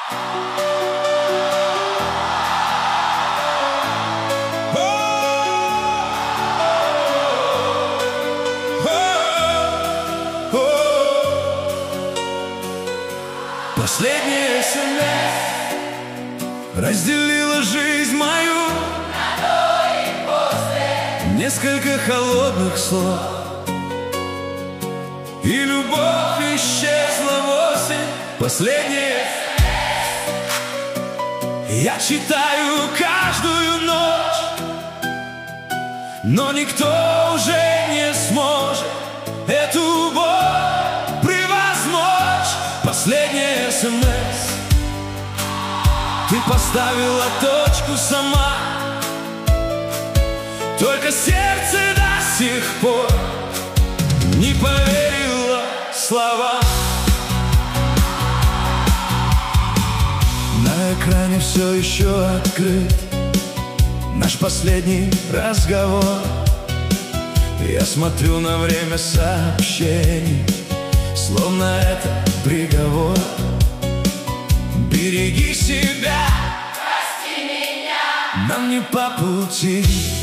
Последняя СМС разделила жизнь мою на до и после. Несколько холодных слов, и любовь исчезла вовсе. Последняя я читаю каждую ночь, но никто уже не сможет эту боль превозмочь. Последняя СМС, ты поставила точку сама, только сердце до сих пор не поверило словам. На экране все еще открыт наш последний разговор. Я смотрю на время сообщений, словно это приговор. Береги себя, Прости меня, нам не по пути.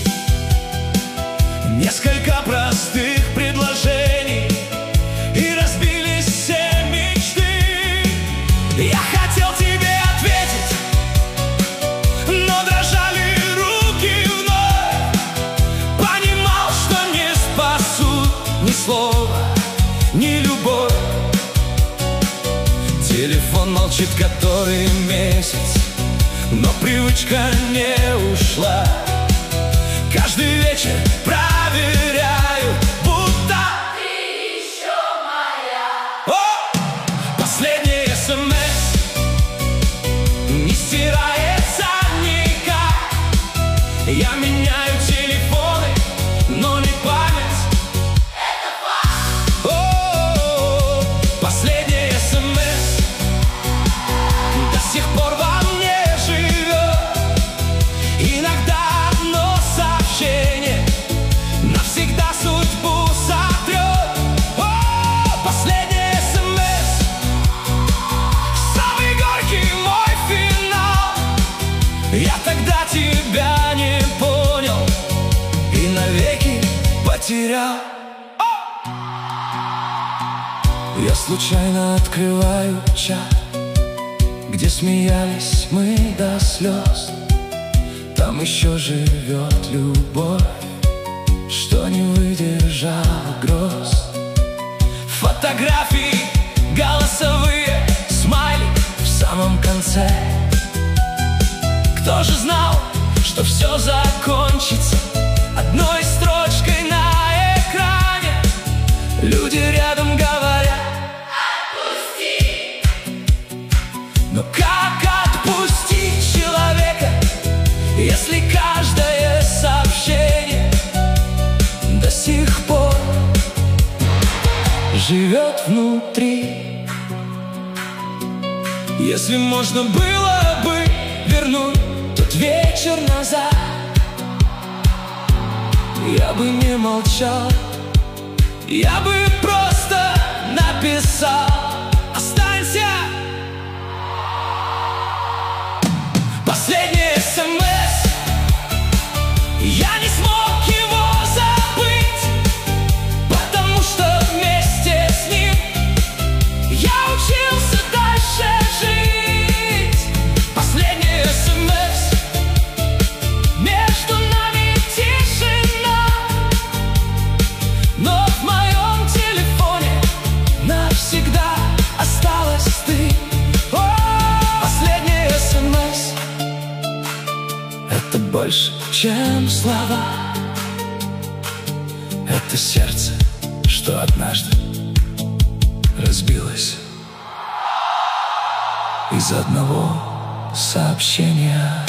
Несколько простых предложений, и разбились все мечты. Я хотел тебе ответить, но дрожали руки вновь. Понимал, что не спасут ни слова, ни любовь. Телефон молчит который месяц, но привычка не ушла. Каждый вечер проверяю, будто ты еще моя. о! Последний СМС не стирается никак. Я меняю телефоны, но не память. Это факт. О, последний СМС до сих пор во мне живет. Иногда одно сообщение навсегда судьбу сотрет. О, последний СМС, самый горький мой финал. Я тогда тебя не понял и навеки потерял. Я случайно открываю чат, где смеялись мы до слез. Там еще живет любовь, что не выдержала гроз. Фотографии голосовые, смайлик в самом конце. Кто же знал, что все закончится одной строчкой на экране? Люди рядом говорят Отпусти. но как отпустить человека, если каждое сообщение до сих пор живет внутри? Если можно было бы вернуть тот вечер назад, я бы не молчал, я бы просто написал: останься. Последний СМС, я не смог его забыть, потому что вместе с ним я учился дальше жить. Последний СМС, между нами тишина, но в моем телефоне навсегда осталась ты. О, последний СМС, это больше, чем слова. Это сердце, что однажды разбилось из-за одного сообщения.